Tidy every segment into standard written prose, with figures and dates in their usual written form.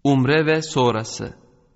Umre ve sonrası.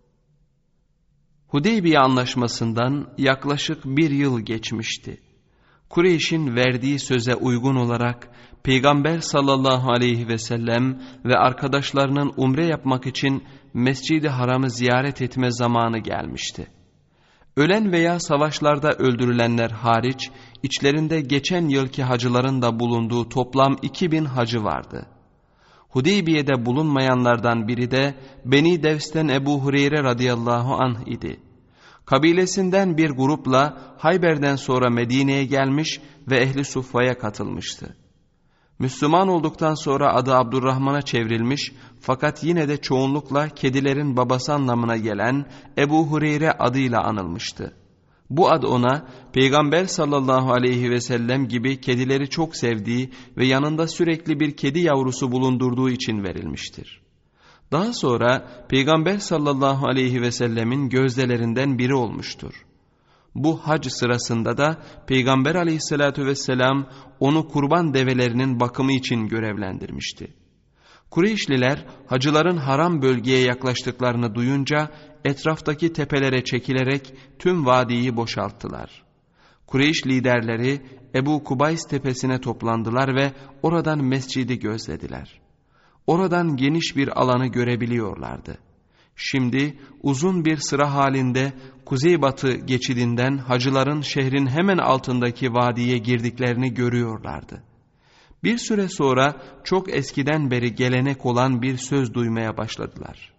Hudeybiye Anlaşması'ndan yaklaşık 1 yıl geçmişti. Kureyş'in verdiği söze uygun olarak Peygamber sallallahu aleyhi ve sellem ve arkadaşlarının umre yapmak için Mescid-i Haram'ı ziyaret etme zamanı gelmişti. Ölen veya savaşlarda öldürülenler hariç içlerinde geçen yılki hacıların da bulunduğu toplam 2000 hacı vardı. Hudeybiye'de bulunmayanlardan biri de Beni Devs'ten Ebu Hureyre radıyallahu anh idi. Kabilesinden bir grupla Hayber'den sonra Medine'ye gelmiş ve Ehli Suffa'ya katılmıştı. Müslüman olduktan sonra adı Abdurrahman'a çevrilmiş fakat yine de çoğunlukla kedilerin babası anlamına gelen Ebu Hureyre adıyla anılmıştı. Bu ad ona Peygamber sallallahu aleyhi ve sellem gibi kedileri çok sevdiği ve yanında sürekli bir kedi yavrusu bulundurduğu için verilmiştir. Daha sonra Peygamber sallallahu aleyhi ve sellemin gözdelerinden biri olmuştur. Bu hac sırasında da Peygamber aleyhissalatü vesselam onu kurban develerinin bakımı için görevlendirmişti. Kureyşliler hacıların haram bölgeye yaklaştıklarını duyunca etraftaki tepelere çekilerek tüm vadiyi boşalttılar. Kureyş liderleri Ebu Kubays tepesine toplandılar ve oradan mescidi gözlediler. Oradan geniş bir alanı görebiliyorlardı. Şimdi uzun bir sıra halinde kuzeybatı geçidinden hacıların şehrin hemen altındaki vadiye girdiklerini görüyorlardı. Bir süre sonra çok eskiden beri gelenek olan bir söz duymaya başladılar.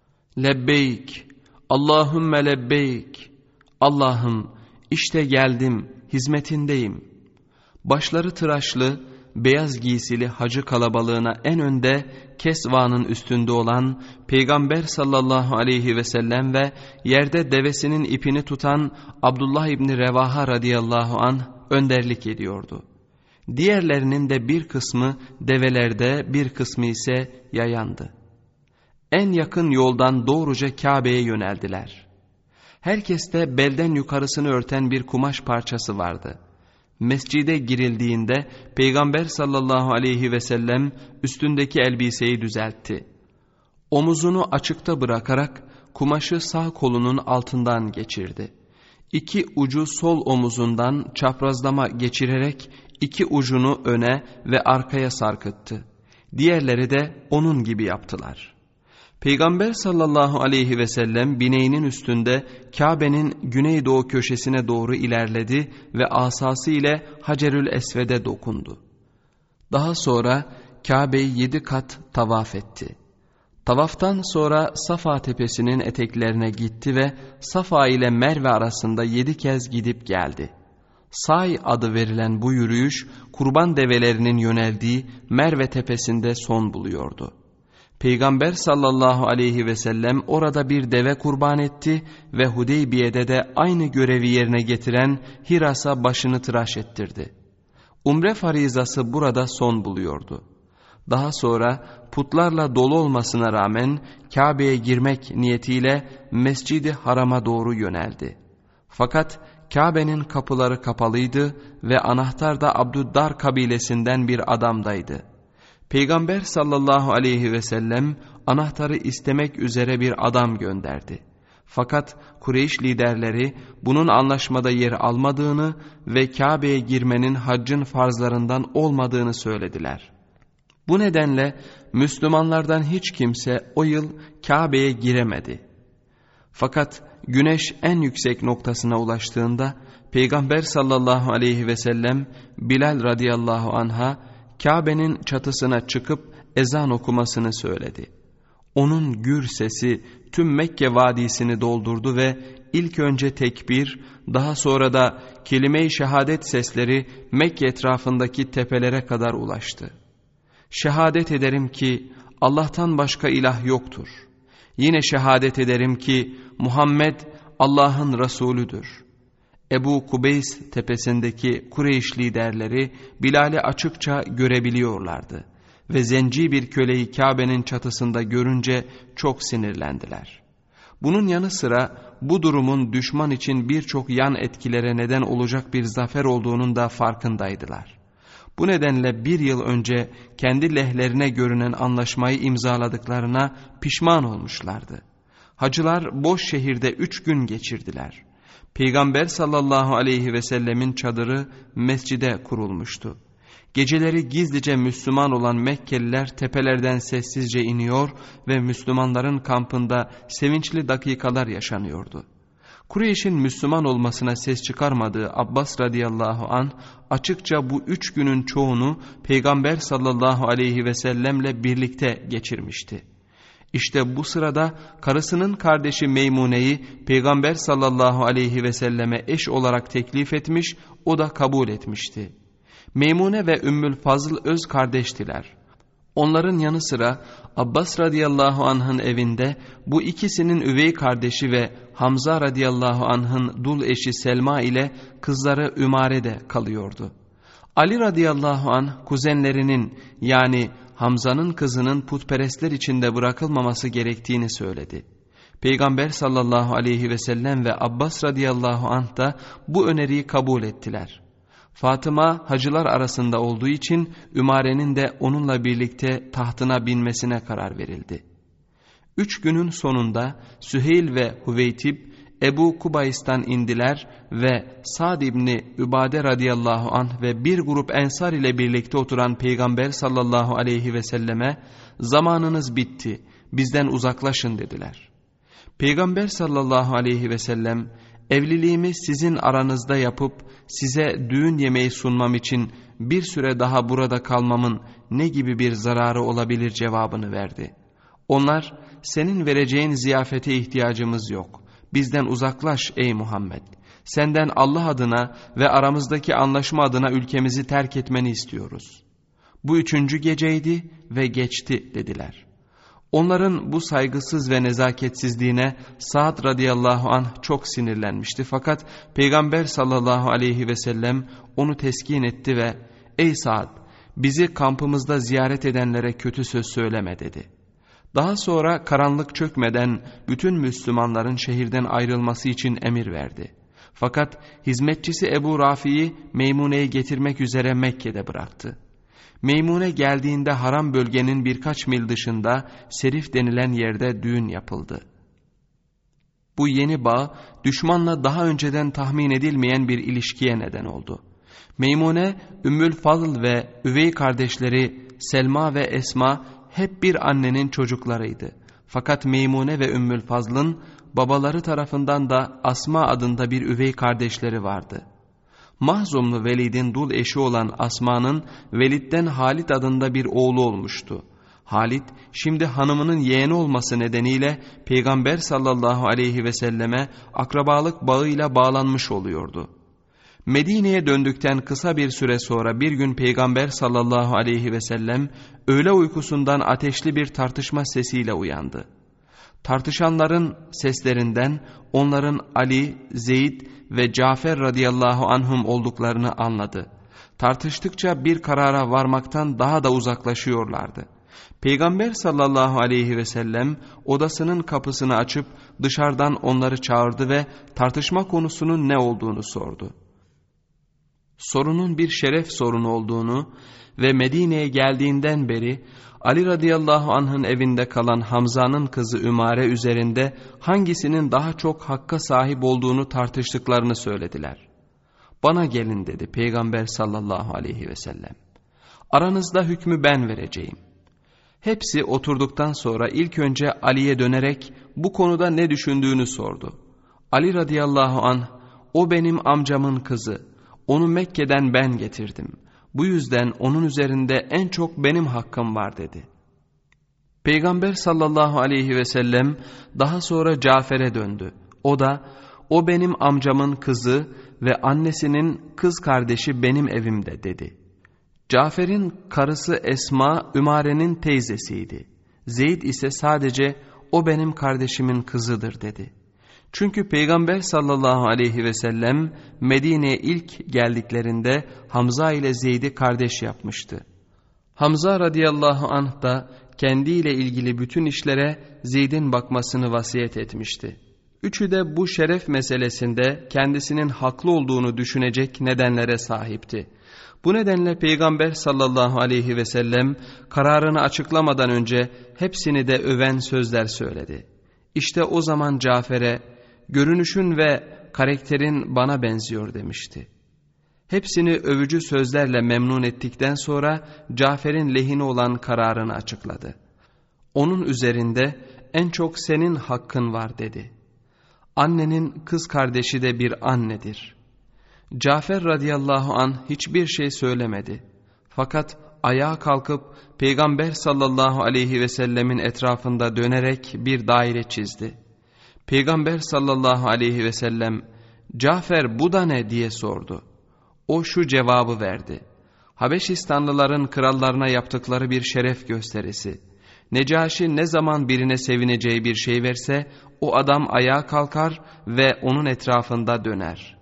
Lebbeyk, Allahümme lebbeyk. Allah'ım işte geldim, hizmetindeyim. Başları tıraşlı, beyaz giysili hacı kalabalığına en önde Kesva'nın üstünde olan Peygamber sallallahu aleyhi ve sellem ve yerde devesinin ipini tutan Abdullah İbni Revaha radıyallahu anh önderlik ediyordu. Diğerlerinin de bir kısmı develerde, bir kısmı ise yayandı. En yakın yoldan doğruca Kabe'ye yöneldiler. Herkeste belden yukarısını örten bir kumaş parçası vardı. Mescide girildiğinde Peygamber sallallahu aleyhi ve sellem üstündeki elbiseyi düzeltti. Omuzunu açıkta bırakarak kumaşı sağ kolunun altından geçirdi. İki ucu sol omuzundan çaprazlama geçirerek iki ucunu öne ve arkaya sarkıttı. Diğerleri de onun gibi yaptılar. Peygamber sallallahu aleyhi ve sellem bineğinin üstünde Kabe'nin güneydoğu köşesine doğru ilerledi ve asası ile Hacerül Esved'e dokundu. Daha sonra Kabe'yi 7 kat tavaf etti. Tavaftan sonra Safa tepesinin eteklerine gitti ve Safa ile Merve arasında 7 kez gidip geldi. Say adı verilen bu yürüyüş kurban develerinin yöneldiği Merve tepesinde son buluyordu. Peygamber sallallahu aleyhi ve sellem orada bir deve kurban etti ve Hudeybiye'de de aynı görevi yerine getiren Hiras'a başını tıraş ettirdi. Umre farizası burada son buluyordu. Daha sonra putlarla dolu olmasına rağmen Kabe'ye girmek niyetiyle Mescid-i Haram'a doğru yöneldi. Fakat Kabe'nin kapıları kapalıydı ve anahtar da Abdüddar kabilesinden bir adamdaydı. Peygamber sallallahu aleyhi ve sellem anahtarı istemek üzere bir adam gönderdi. Fakat Kureyş liderleri bunun anlaşmada yer almadığını ve Kabe'ye girmenin haccın farzlarından olmadığını söylediler. Bu nedenle Müslümanlardan hiç kimse o yıl Kabe'ye giremedi. Fakat güneş en yüksek noktasına ulaştığında Peygamber sallallahu aleyhi ve sellem Bilal radıyallahu anh'a Kabe'nin çatısına çıkıp ezan okumasını söyledi. Onun gür sesi tüm Mekke vadisini doldurdu ve ilk önce tekbir, daha sonra da kelime-i şehadet sesleri Mekke etrafındaki tepelere kadar ulaştı. Şehadet ederim ki Allah'tan başka ilah yoktur. Yine şehadet ederim ki Muhammed Allah'ın Resulüdür. Ebu Kubeys tepesindeki Kureyş liderleri Bilal'i açıkça görebiliyorlardı ve zenci bir köleyi Kabe'nin çatısında görünce çok sinirlendiler. Bunun yanı sıra bu durumun düşman için birçok yan etkilere neden olacak bir zafer olduğunun da farkındaydılar. Bu nedenle bir yıl önce kendi lehlerine görünen anlaşmayı imzaladıklarına pişman olmuşlardı. Hacılar boş şehirde 3 gün geçirdiler. Peygamber sallallahu aleyhi ve sellemin çadırı mescide kurulmuştu. Geceleri gizlice Müslüman olan Mekkeliler tepelerden sessizce iniyor ve Müslümanların kampında sevinçli dakikalar yaşanıyordu. Kureyş'in Müslüman olmasına ses çıkarmadığı Abbas radıyallahu anh açıkça bu 3 günün çoğunu Peygamber sallallahu aleyhi ve sellemle birlikte geçirmişti. İşte bu sırada karısının kardeşi Meymune'yi Peygamber sallallahu aleyhi ve selleme eş olarak teklif etmiş, o da kabul etmişti. Meymune ve Ümmül Fazıl öz kardeştiler. Onların yanı sıra Abbas radıyallahu anh'ın evinde bu ikisinin üvey kardeşi ve Hamza radıyallahu anh'ın dul eşi Selma ile kızları Ümare de kalıyordu. Ali radıyallahu anh kuzenlerinin yani Hamza'nın kızının putperestler içinde bırakılmaması gerektiğini söyledi. Peygamber sallallahu aleyhi ve sellem ve Abbas radıyallahu anh da bu öneriyi kabul ettiler. Fatıma hacılar arasında olduğu için Ümare'nin de onunla birlikte tahtına binmesine karar verildi. 3 günün sonunda Süheyl ve Hüveytib Ebu Kubays'tan indiler ve Sa'd İbni Übade radıyallahu anh ve bir grup ensar ile birlikte oturan Peygamber sallallahu aleyhi ve selleme zamanınız bitti, bizden uzaklaşın dediler. Peygamber sallallahu aleyhi ve sellem evliliğimi sizin aranızda yapıp size düğün yemeği sunmam için bir süre daha burada kalmamın ne gibi bir zararı olabilir cevabını verdi. Onlar senin vereceğin ziyafete ihtiyacımız yok. Bizden uzaklaş ey Muhammed. Senden Allah adına ve aramızdaki anlaşma adına ülkemizi terk etmeni istiyoruz. Bu 3. geceydi ve geçti dediler. Onların bu saygısız ve nezaketsizliğine Sa'd radıyallahu anh çok sinirlenmişti. Fakat Peygamber sallallahu aleyhi ve sellem onu teskin etti ve ''Ey Sa'd, bizi kampımızda ziyaret edenlere kötü söz söyleme'' dedi. Daha sonra karanlık çökmeden bütün Müslümanların şehirden ayrılması için emir verdi. Fakat hizmetçisi Ebu Rafi'yi Meymune'yi getirmek üzere Mekke'de bıraktı. Meymune geldiğinde haram bölgenin birkaç mil dışında Serif denilen yerde düğün yapıldı. Bu yeni bağ düşmanla daha önceden tahmin edilmeyen bir ilişkiye neden oldu. Meymune, Ümmül Fazıl ve üvey kardeşleri Selma ve Esma hep bir annenin çocuklarıydı. Fakat Meymune ve Ümmül Fazıl'ın babaları tarafından da Asma adında bir üvey kardeşleri vardı. Mahzumlu Velid'in dul eşi olan Asma'nın Velid'den Halit adında bir oğlu olmuştu. Halit şimdi hanımının yeğeni olması nedeniyle Peygamber sallallahu aleyhi ve selleme akrabalık bağıyla bağlanmış oluyordu. Medine'ye döndükten kısa bir süre sonra bir gün Peygamber sallallahu aleyhi ve sellem öğle uykusundan ateşli bir tartışma sesiyle uyandı. Tartışanların seslerinden onların Ali, Zeyd ve Cafer radıyallahu anhum olduklarını anladı. Tartıştıkça bir karara varmaktan daha da uzaklaşıyorlardı. Peygamber sallallahu aleyhi ve sellem odasının kapısını açıp dışarıdan onları çağırdı ve tartışma konusunun ne olduğunu sordu. Sorunun bir şeref sorunu olduğunu ve Medine'ye geldiğinden beri Ali radıyallahu anh'ın evinde kalan Hamza'nın kızı Ümare üzerinde hangisinin daha çok hakka sahip olduğunu tartıştıklarını söylediler. Bana gelin dedi Peygamber sallallahu aleyhi ve sellem. Aranızda hükmü ben vereceğim. Hepsi oturduktan sonra ilk önce Ali'ye dönerek bu konuda ne düşündüğünü sordu. Ali radıyallahu anh, o benim amcamın kızı, onu Mekke'den ben getirdim. Bu yüzden onun üzerinde en çok benim hakkım var dedi. Peygamber sallallahu aleyhi ve sellem daha sonra Cafer'e döndü. O da o benim amcamın kızı ve annesinin kız kardeşi benim evimde dedi. Cafer'in karısı Esma Ümare'nin teyzesiydi. Zeyd ise sadece o benim kardeşimin kızıdır dedi. Çünkü Peygamber sallallahu aleyhi ve sellem Medine'ye ilk geldiklerinde Hamza ile Zeyd'i kardeş yapmıştı. Hamza radıyallahu anh da kendiyle ilgili bütün işlere Zeyd'in bakmasını vasiyet etmişti. Üçü de bu şeref meselesinde kendisinin haklı olduğunu düşünecek nedenlere sahipti. Bu nedenle Peygamber sallallahu aleyhi ve sellem kararını açıklamadan önce hepsini de öven sözler söyledi. İşte o zaman Cafer'e görünüşün ve karakterin bana benziyor demişti. Hepsini övücü sözlerle memnun ettikten sonra Cafer'in lehine olan kararını açıkladı. Onun üzerinde en çok senin hakkın var dedi. Annenin kız kardeşi de bir annedir. Cafer radıyallahu anh hiçbir şey söylemedi. Fakat ayağa kalkıp Peygamber sallallahu aleyhi ve sellemin etrafında dönerek bir daire çizdi. Peygamber sallallahu aleyhi ve sellem, Cafer bu da ne diye sordu. O şu cevabı verdi. Habeşistanlıların krallarına yaptıkları bir şeref gösterisi. Necaşi ne zaman birine sevineceği bir şey verse, o adam ayağa kalkar ve onun etrafında döner.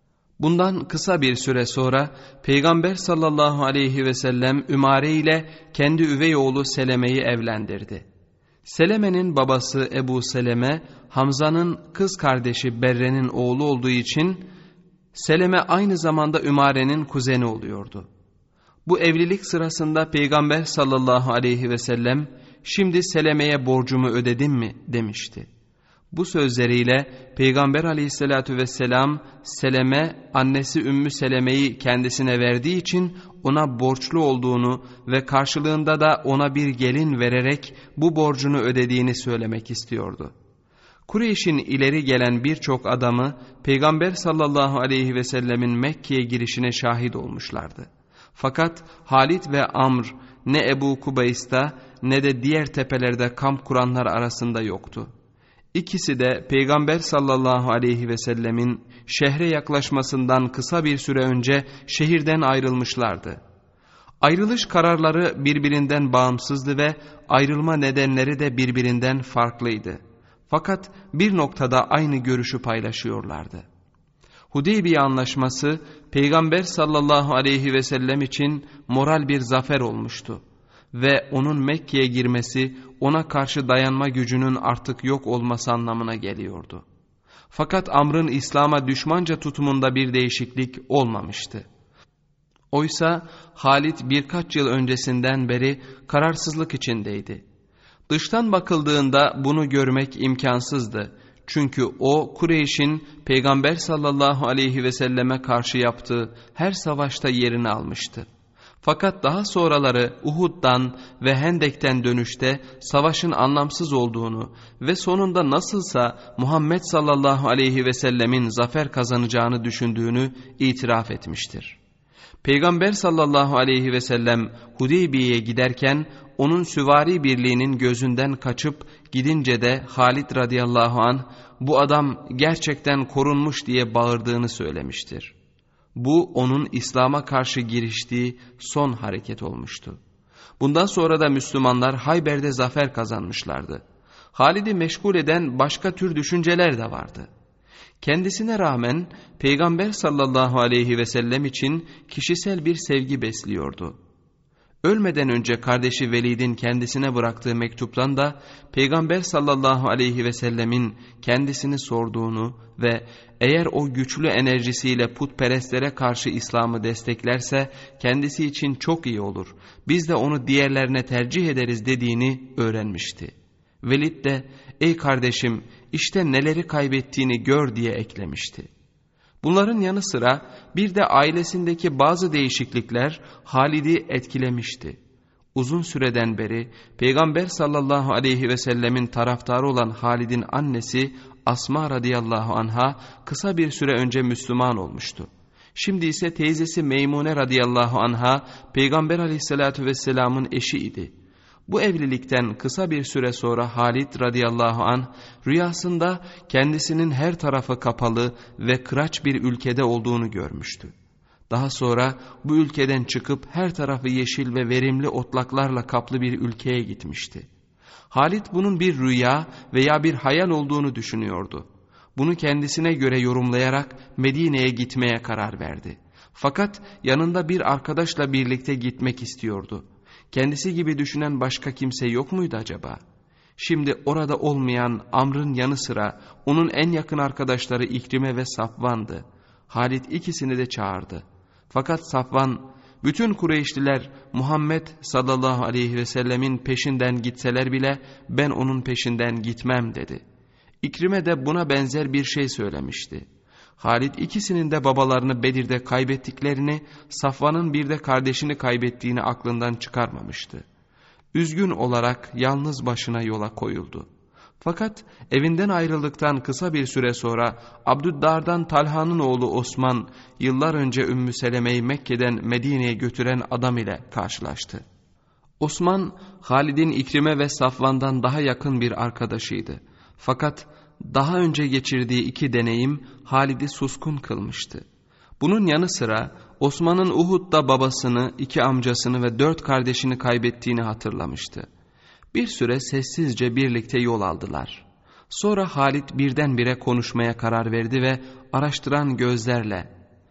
Bundan kısa bir süre sonra Peygamber sallallahu aleyhi ve sellem Ümare ile kendi üvey oğlu Seleme'yi evlendirdi. Seleme'nin babası Ebu Seleme, Hamza'nın kız kardeşi Berre'nin oğlu olduğu için Seleme aynı zamanda Ümare'nin kuzeni oluyordu. Bu evlilik sırasında Peygamber sallallahu aleyhi ve sellem, şimdi Seleme'ye borcumu ödedim mi demişti. Bu sözleriyle Peygamber aleyhissalatü vesselam Seleme annesi Ümmü Seleme'yi kendisine verdiği için ona borçlu olduğunu ve karşılığında da ona bir gelin vererek bu borcunu ödediğini söylemek istiyordu. Kureyş'in ileri gelen birçok adamı Peygamber sallallahu aleyhi ve sellemin Mekke'ye girişine şahit olmuşlardı. Fakat Halid ve Amr ne Ebu Kubays'ta ne de diğer tepelerde kamp kuranlar arasında yoktu. İkisi de Peygamber sallallahu aleyhi ve sellemin şehre yaklaşmasından kısa bir süre önce şehirden ayrılmışlardı. Ayrılış kararları birbirinden bağımsızdı ve ayrılma nedenleri de birbirinden farklıydı. Fakat bir noktada aynı görüşü paylaşıyorlardı. Hudeybiye Anlaşması Peygamber sallallahu aleyhi ve sellem için moral bir zafer olmuştu. Ve onun Mekke'ye girmesi ona karşı dayanma gücünün artık yok olması anlamına geliyordu. Fakat Amr'ın İslam'a düşmanca tutumunda bir değişiklik olmamıştı. Oysa Halid birkaç yıl öncesinden beri kararsızlık içindeydi. Dıştan bakıldığında bunu görmek imkansızdı. Çünkü o Kureyş'in Peygamber sallallahu aleyhi ve selleme karşı yaptığı her savaşta yerini almıştı. Fakat daha sonraları Uhud'dan ve Hendek'ten dönüşte savaşın anlamsız olduğunu ve sonunda nasılsa Muhammed sallallahu aleyhi ve sellemin zafer kazanacağını düşündüğünü itiraf etmiştir. Peygamber sallallahu aleyhi ve sellem Hudeybiye'ye giderken onun süvari birliğinin gözünden kaçıp gidince de Halid radıyallahu anh bu adam gerçekten korunmuş diye bağırdığını söylemiştir. Bu onun İslam'a karşı giriştiği son hareket olmuştu. Bundan sonra da Müslümanlar Hayber'de zafer kazanmışlardı. Halid'i meşgul eden başka tür düşünceler de vardı. Kendisine rağmen Peygamber sallallahu aleyhi ve sellem için kişisel bir sevgi besliyordu. Ölmeden önce kardeşi Velid'in kendisine bıraktığı mektuptan da Peygamber sallallahu aleyhi ve sellemin kendisini sorduğunu ve eğer o güçlü enerjisiyle putperestlere karşı İslam'ı desteklerse kendisi için çok iyi olur, biz de onu diğerlerine tercih ederiz dediğini öğrenmişti. Velid de ey kardeşim işte neleri kaybettiğini gör diye eklemişti. Bunların yanı sıra bir de ailesindeki bazı değişiklikler Halid'i etkilemişti. Uzun süreden beri Peygamber sallallahu aleyhi ve sellemin taraftarı olan Halid'in annesi Asma radıyallahu anha kısa bir süre önce Müslüman olmuştu. Şimdi ise teyzesi Meymune radıyallahu anha Peygamber aleyhissalatü vesselamın eşi idi. Bu evlilikten kısa bir süre sonra Halid radıyallahu anh rüyasında kendisinin her tarafı kapalı ve kıraç bir ülkede olduğunu görmüştü. Daha sonra bu ülkeden çıkıp her tarafı yeşil ve verimli otlaklarla kaplı bir ülkeye gitmişti. Halid bunun bir rüya veya bir hayal olduğunu düşünüyordu. Bunu kendisine göre yorumlayarak Medine'ye gitmeye karar verdi. Fakat yanında bir arkadaşla birlikte gitmek istiyordu. Kendisi gibi düşünen başka kimse yok muydu acaba? Şimdi orada olmayan Amr'ın yanı sıra onun en yakın arkadaşları İkrime ve Safvan'dı. Halid ikisini de çağırdı. Fakat Safvan Bütün Kureyşliler Muhammed sallallahu aleyhi ve sellemin peşinden gitseler bile ben onun peşinden gitmem dedi. İkrime de buna benzer bir şey söylemişti. Halid ikisinin de babalarını Bedir'de kaybettiklerini, Safvan'ın bir de kardeşini kaybettiğini aklından çıkarmamıştı. Üzgün olarak yalnız başına yola koyuldu. Fakat evinden ayrıldıktan kısa bir süre sonra Abdüddar'dan Talha'nın oğlu Osman yıllar önce Ümmü Seleme'yi Mekke'den Medine'ye götüren adam ile karşılaştı. Osman, Halid'in İkrime ve Safvan'dan daha yakın bir arkadaşıydı. Fakat daha önce geçirdiği iki deneyim Halid'i suskun kılmıştı. Bunun yanı sıra Osman'ın Uhud'da babasını, iki amcasını ve 4 kardeşini kaybettiğini hatırlamıştı. Bir süre sessizce birlikte yol aldılar. Sonra Halid birdenbire konuşmaya karar verdi ve araştıran gözlerle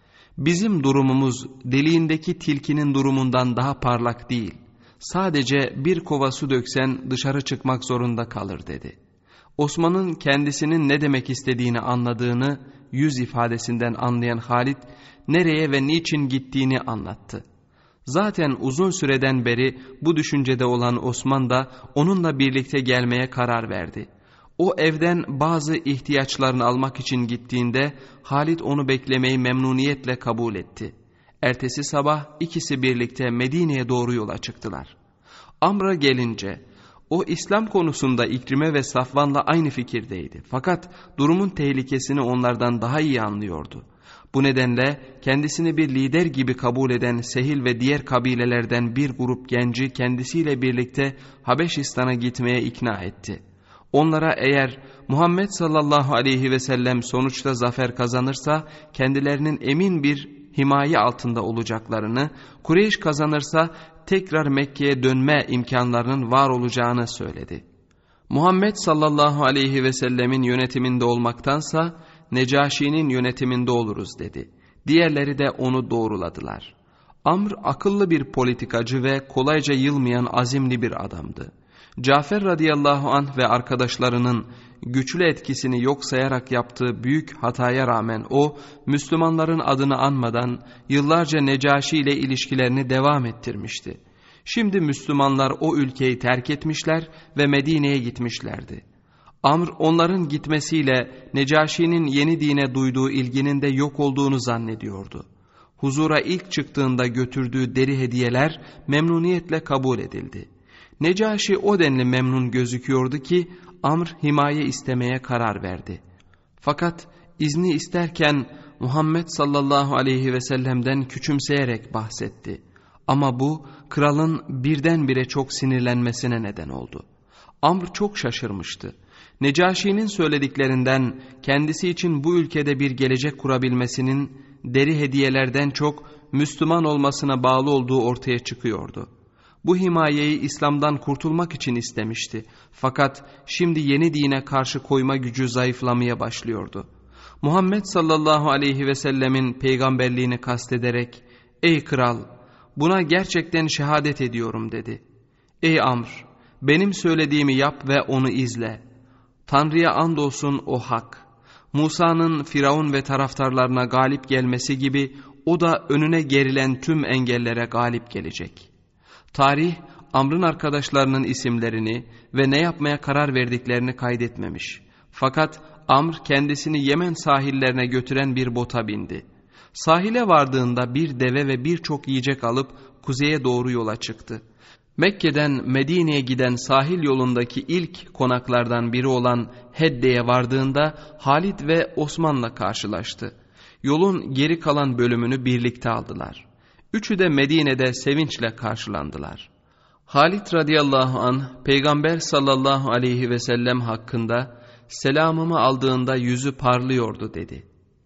"Bizim durumumuz deliğindeki tilkinin durumundan daha parlak değil. Sadece bir kova su döksen dışarı çıkmak zorunda kalır" dedi. Osman'ın kendisinin ne demek istediğini anladığını yüz ifadesinden anlayan Halid nereye ve niçin gittiğini anlattı. Zaten uzun süreden beri bu düşüncede olan Osman da onunla birlikte gelmeye karar verdi. O evden bazı ihtiyaçlarını almak için gittiğinde Halid onu beklemeyi memnuniyetle kabul etti. Ertesi sabah ikisi birlikte Medine'ye doğru yola çıktılar. Amr'a gelince o İslam konusunda İkrime ve Safvan'la aynı fikirdeydi. Fakat durumun tehlikesini onlardan daha iyi anlıyordu. Bu nedenle kendisini bir lider gibi kabul eden Sehil ve diğer kabilelerden bir grup genci kendisiyle birlikte Habeşistan'a gitmeye ikna etti. Onlara eğer Muhammed sallallahu aleyhi ve sellem sonuçta zafer kazanırsa kendilerinin emin bir himaye altında olacaklarını, Kureyş kazanırsa tekrar Mekke'ye dönme imkanlarının var olacağını söyledi. Muhammed sallallahu aleyhi ve sellemin yönetiminde olmaktansa Necaşi'nin yönetiminde oluruz dedi. Diğerleri de onu doğruladılar. Amr akıllı bir politikacı ve kolayca yılmayan azimli bir adamdı. Cafer radıyallahu anh ve arkadaşlarının güçlü etkisini yok sayarak yaptığı büyük hataya rağmen o, Müslümanların adını anmadan yıllarca Necaşi ile ilişkilerini devam ettirmişti. Şimdi Müslümanlar o ülkeyi terk etmişler ve Medine'ye gitmişlerdi. Amr onların gitmesiyle Necaşi'nin yeni dine duyduğu ilginin de yok olduğunu zannediyordu. Huzura ilk çıktığında götürdüğü deri hediyeler memnuniyetle kabul edildi. Necaşi o denli memnun gözüküyordu ki Amr himaye istemeye karar verdi. Fakat izni isterken Muhammed sallallahu aleyhi ve sellem'den küçümseyerek bahsetti. Ama bu kralın birdenbire çok sinirlenmesine neden oldu. Amr çok şaşırmıştı. Necaşi'nin söylediklerinden kendisi için bu ülkede bir gelecek kurabilmesinin deri hediyelerden çok Müslüman olmasına bağlı olduğu ortaya çıkıyordu. Bu himayeyi İslam'dan kurtulmak için istemişti. Fakat şimdi yeni dine karşı koyma gücü zayıflamaya başlıyordu. Muhammed sallallahu aleyhi ve sellemin peygamberliğini kastederek "Ey kral, buna gerçekten şehadet ediyorum" dedi. "Ey Amr, benim söylediğimi yap ve onu izle. Tanrı'ya andolsun o hak. Musa'nın Firavun ve taraftarlarına galip gelmesi gibi o da önüne gerilen tüm engellere galip gelecek." Tarih, Amr'ın arkadaşlarının isimlerini ve ne yapmaya karar verdiklerini kaydetmemiş. Fakat Amr kendisini Yemen sahillerine götüren bir bota bindi. Sahile vardığında bir deve ve birçok yiyecek alıp kuzeye doğru yola çıktı. Mekke'den Medine'ye giden sahil yolundaki ilk konaklardan biri olan Hedde'ye vardığında Halid ve Osman'la karşılaştı. Yolun geri kalan bölümünü birlikte aldılar. Üçü de Medine'de sevinçle karşılandılar. Halid radıyallahu anh Peygamber sallallahu aleyhi ve sellem hakkında "Selamımı aldığında yüzü parlıyordu" dedi.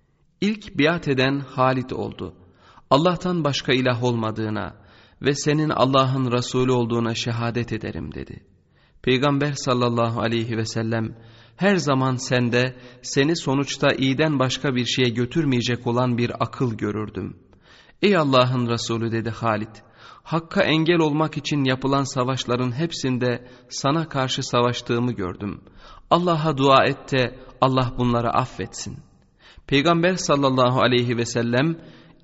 İlk biat eden Halid oldu. "Allah'tan başka ilah olmadığına ve senin Allah'ın Resulü olduğuna şehadet ederim" dedi. Peygamber sallallahu aleyhi ve sellem "Her zaman sende seni sonuçta iyiden başka bir şeye götürmeyecek olan bir akıl görürdüm." "Ey Allah'ın Resulü" dedi Halid, "Hakka engel olmak için yapılan savaşların hepsinde sana karşı savaştığımı gördüm. Allah'a dua et de Allah bunları affetsin." Peygamber sallallahu aleyhi ve sellem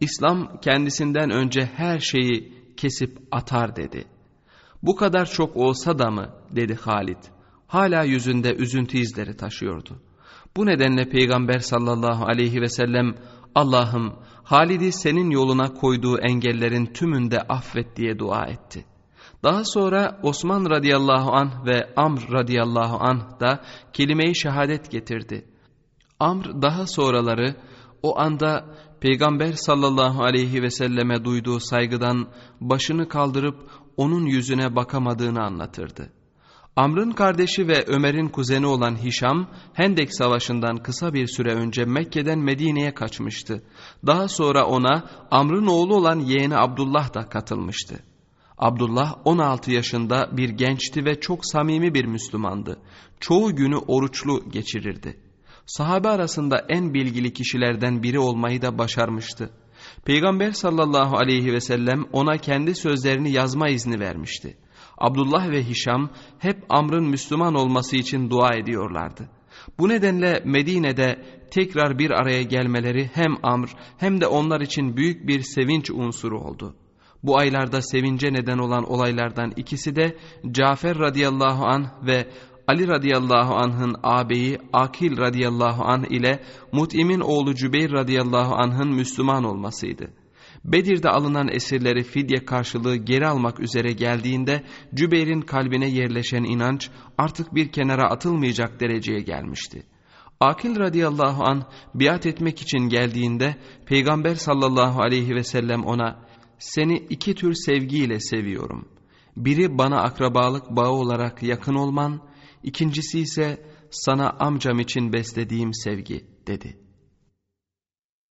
İslam kendisinden önce her şeyi kesip atar dedi. Bu kadar çok olsa da mı dedi Halid. Hala yüzünde üzüntü izleri taşıyordu. Bu nedenle Peygamber sallallahu aleyhi ve sellem Allah'ım Halid'i senin yoluna koyduğu engellerin tümünde affet diye dua etti. Daha sonra Osman radıyallahu anh ve Amr radıyallahu anh da kelime-i şehadet getirdi. Amr daha sonraları o anda Peygamber sallallahu aleyhi ve selleme duyduğu saygıdan başını kaldırıp onun yüzüne bakamadığını anlatırdı. Amr'ın kardeşi ve Ömer'in kuzeni olan Hişam, Hendek Savaşı'ndan kısa bir süre önce Mekke'den Medine'ye kaçmıştı. Daha sonra ona Amr'ın oğlu olan yeğeni Abdullah da katılmıştı. Abdullah 16 yaşında bir gençti ve çok samimi bir Müslümandı. Çoğu günü oruçlu geçirirdi. Sahabe arasında en bilgili kişilerden biri olmayı da başarmıştı. Peygamber sallallahu aleyhi ve sellem ona kendi sözlerini yazma izni vermişti. Abdullah ve Hişam hep Amr'ın Müslüman olması için dua ediyorlardı. Bu nedenle Medine'de tekrar bir araya gelmeleri hem Amr hem de onlar için büyük bir sevinç unsuru oldu. Bu aylarda sevince neden olan olaylardan ikisi de Cafer radıyallahu anh ve Ali radıyallahu anh'ın ağabeyi Akil radıyallahu anh ile Mut'im'in oğlu Cübeyr radıyallahu anh'ın Müslüman olmasıydı. Bedir'de alınan esirleri fidye karşılığı geri almak üzere geldiğinde Cübeyr'in kalbine yerleşen inanç artık bir kenara atılmayacak dereceye gelmişti. Akil radıyallahu anh biat etmek için geldiğinde Peygamber sallallahu aleyhi ve sellem ona "Seni iki tür sevgiyle seviyorum. Biri bana akrabalık bağı olarak yakın olman, ikincisi ise sana amcam için beslediğim sevgi" dedi.